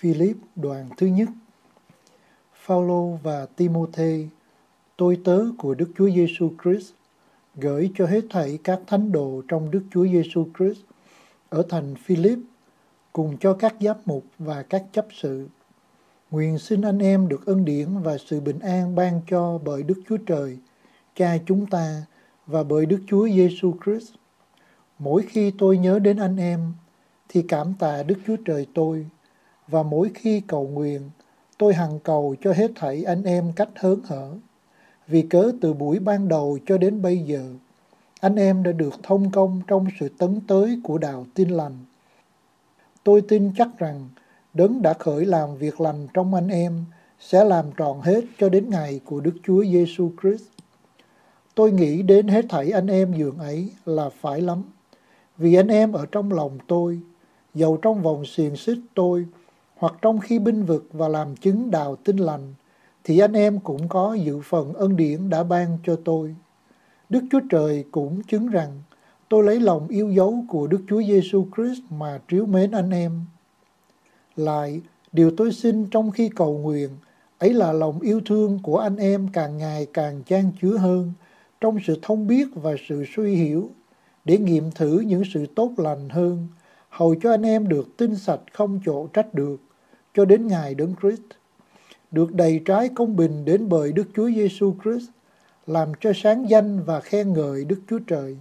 Philip đoạn thứ nhất. Phaolô và Timôthê, tôi tớ của Đức Chúa Giêsu Christ, gửi cho hết thảy các thánh đồ trong Đức Chúa Giêsu Christ ở thành Philip, cùng cho các giám mục và các chấp sự. Nguyện xin anh em được ân điển và sự bình an ban cho bởi Đức Chúa Trời, Cha chúng ta, và bởi Đức Chúa Giêsu Christ. Mỗi khi tôi nhớ đến anh em, thì cảm tạ Đức Chúa Trời tôi, và mỗi khi cầu nguyện, tôi hằng cầu cho hết thảy anh em cách hớn hở. Vì cớ từ buổi ban đầu cho đến bây giờ, anh em đã được thông công trong sự tấn tới của đạo tin lành. Tôi tin chắc rằng Đấng đã khởi làm việc lành trong anh em sẽ làm trọn hết cho đến ngày của Đức Chúa Giêsu Christ. Tôi nghĩ đến hết thảy anh em dường ấy là phải lắm, vì anh em ở trong lòng tôi, dầu trong vòng xiềng xích tôi, hoặc trong khi binh vực và làm chứng đạo tin lành, thì anh em cũng có dự phần ân điển đã ban cho tôi. Đức Chúa Trời cũng chứng rằng tôi lấy lòng yêu dấu của Đức Chúa Giêsu Christ mà trìu mến anh em. Lại, điều tôi xin trong khi cầu nguyện, ấy là lòng yêu thương của anh em càng ngày càng chan chứa hơn trong sự thông biết và sự suy hiểu, để nghiệm thử những sự tốt lành hơn, hầu cho anh em được tinh sạch không chỗ trách được, cho đến ngày Đấng Christ, được đầy trái công bình đến bởi Đức Chúa Giêsu Christ, làm cho sáng danh và khen ngợi Đức Chúa Trời.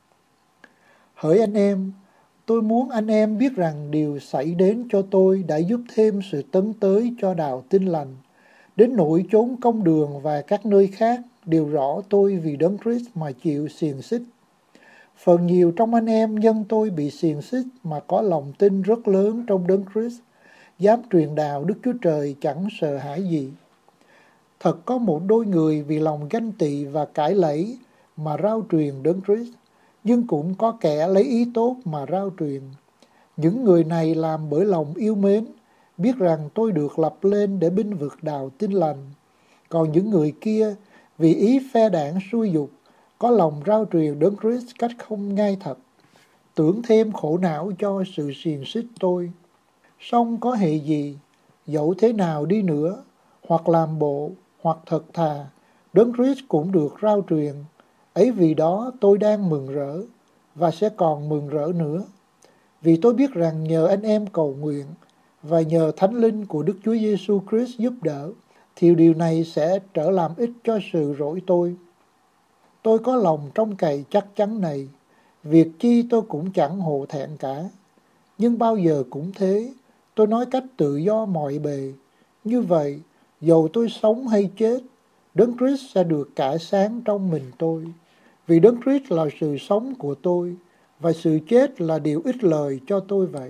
Hỡi anh em, tôi muốn anh em biết rằng điều xảy đến cho tôi đã giúp thêm sự tấn tới cho đạo tin lành, đến nỗi chốn công đường và các nơi khác đều rõ tôi vì Đấng Christ mà chịu xiềng xích. Phần nhiều trong anh em nhân tôi bị xiềng xích mà có lòng tin rất lớn trong Đấng Christ, dám truyền đạo Đức Chúa Trời chẳng sợ hãi gì. Thật có một đôi người vì lòng ganh tị và cãi lẫy mà rao truyền Đấng Christ, nhưng cũng có kẻ lấy ý tốt mà rao truyền. Những người này làm bởi lòng yêu mến, biết rằng tôi được lập lên để binh vực đạo tin lành. Còn những người kia vì ý phe đảng xui dục, có lòng rao truyền Đấng Christ cách không ngay thật, tưởng thêm khổ não cho sự xiềng xích tôi. Song có hệ gì, dẫu thế nào đi nữa, hoặc làm bộ, hoặc thật thà, Đấng Christ cũng được rao truyền. Ấy vì đó tôi đang mừng rỡ, và sẽ còn mừng rỡ nữa. Vì tôi biết rằng nhờ anh em cầu nguyện, và nhờ Thánh Linh của Đức Chúa Giêsu Christ giúp đỡ, thì điều này sẽ trở làm ích cho sự rỗi tôi. Tôi có lòng trông cậy chắc chắn này, việc chi tôi cũng chẳng hổ thẹn cả. Nhưng bao giờ cũng thế, tôi nói cách tự do mọi bề. Như vậy, dầu tôi sống hay chết, Đấng Christ sẽ được cả sáng trong mình tôi. Vì Đấng Christ là sự sống của tôi, và sự chết là điều ích lời cho tôi vậy.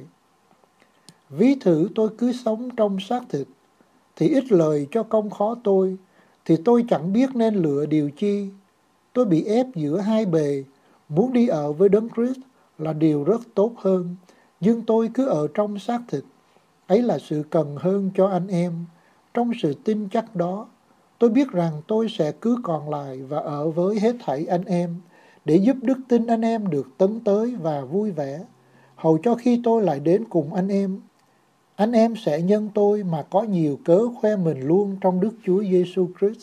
Ví thử tôi cứ sống trong xác thịt, thì ích lời cho công khó tôi, thì tôi chẳng biết nên lựa điều chi. Tôi bị ép giữa hai bề, muốn đi ở với Đấng Christ là điều rất tốt hơn, nhưng tôi cứ ở trong xác thịt. Ấy là sự cần hơn cho anh em. Trong sự tin chắc đó, tôi biết rằng tôi sẽ cứ còn lại và ở với hết thảy anh em, để giúp đức tin anh em được tấn tới và vui vẻ, hầu cho khi tôi lại đến cùng anh em sẽ nhân tôi mà có nhiều cớ khoe mình luôn trong Đức Chúa Giêsu Christ.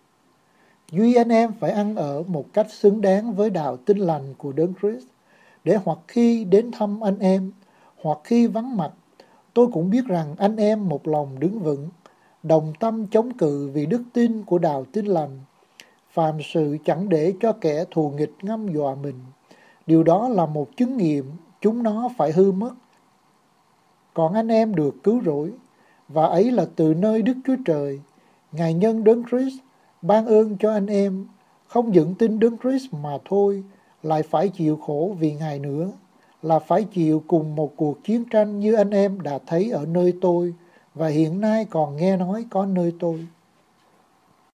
Duy anh em phải ăn ở một cách xứng đáng với đạo tin lành của Đấng Christ, để hoặc khi đến thăm anh em, hoặc khi vắng mặt, tôi cũng biết rằng anh em một lòng đứng vững, đồng tâm chống cự vì đức tin của đạo tin lành, phàm sự chẳng để cho kẻ thù nghịch ngâm dọa mình. Điều đó là một chứng nghiệm chúng nó phải hư mất. Còn anh em được cứu rỗi, và ấy là từ nơi Đức Chúa Trời. Ngài nhân Đấng Christ ban ơn cho anh em, không những tin Đấng Christ mà thôi, lại phải chịu khổ vì Ngài nữa, là phải chịu cùng một cuộc chiến tranh như anh em đã thấy ở nơi tôi, và hiện nay còn nghe nói có nơi tôi.